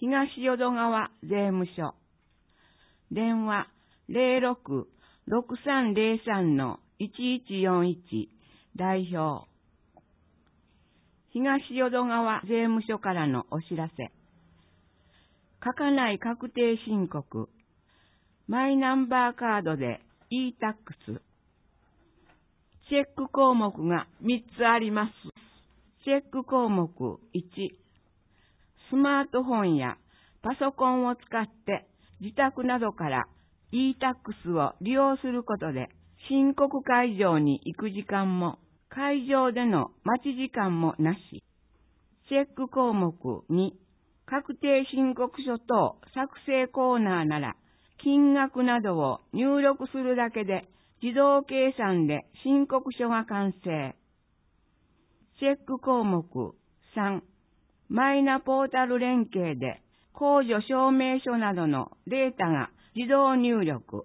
東淀川税務署。電話06-6303-1141代表。東淀川税務署からのお知らせ。書かない確定申告。マイナンバーカードで e-tax。チェック項目が3つあります。チェック項目1。スマートフォンやパソコンを使って自宅などから e-tax を利用することで申告会場に行く時間も会場での待ち時間もなし。チェック項目2。確定申告書等作成コーナーなら金額などを入力するだけで自動計算で申告書が完成。チェック項目3。マイナポータル連携で控除証明書などのデータが自動入力。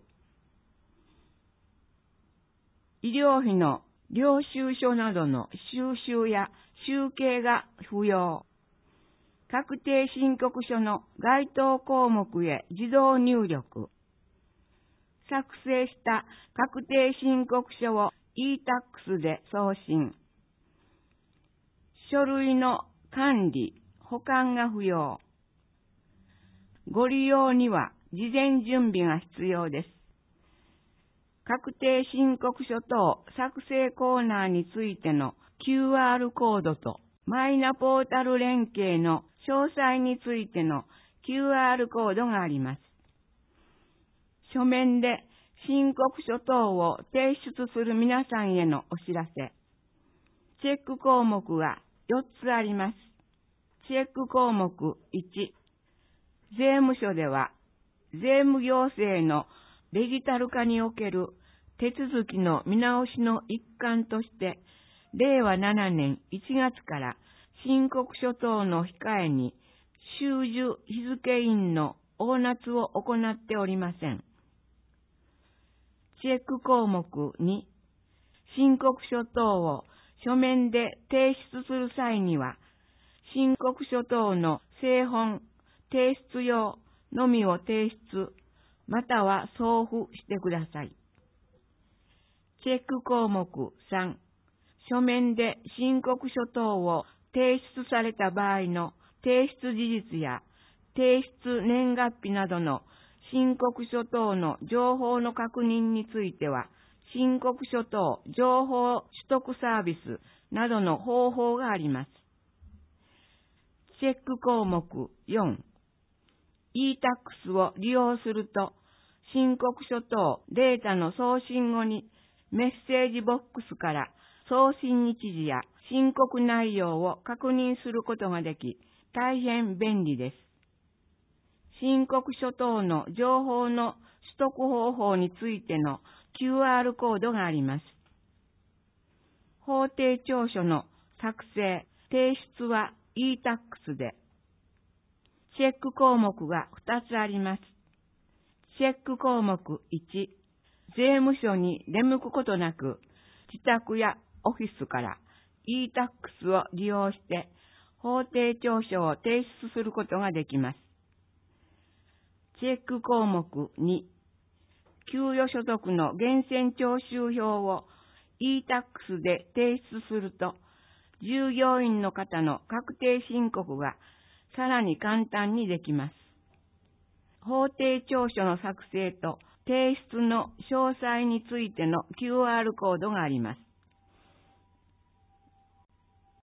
医療費の領収書などの収集や集計が不要。確定申告書の該当項目へ自動入力。作成した確定申告書を e-tax で送信。書類の管理、保管が不要。ご利用には事前準備が必要です。確定申告書等作成コーナーについての QR コードとマイナポータル連携の詳細についての QR コードがあります。書面で申告書等を提出する皆さんへのお知らせ。チェック項目が4つあります。チェック項目1。税務署では、税務行政のデジタル化における手続きの見直しの一環として、令和7年1月から申告書等の控えに収受日付印の押捺を行っておりません。チェック項目2。申告書等を書面で提出する際には、申告書等の製本、提出用のみを提出、または送付してください。チェック項目3。書面で申告書等を提出された場合の提出事実や提出年月日などの申告書等の情報の確認については、申告書等情報取得サービスなどの方法があります。チェック項目4。e-tax を利用すると、申告書等データの送信後にメッセージボックスから送信日時や申告内容を確認することができ、大変便利です。申告書等の情報の取得方法についての QR コードがあります。法定調書の作成、提出は e-tax で、チェック項目が2つあります。チェック項目1、税務署に出向くことなく、自宅やオフィスから e-tax を利用して法定調書を提出することができます。チェック項目2、給与所得の源泉徴収票を e-tax で提出すると、従業員の方の確定申告がさらに簡単にできます。法定調書の作成と提出の詳細についての QR コードがあります。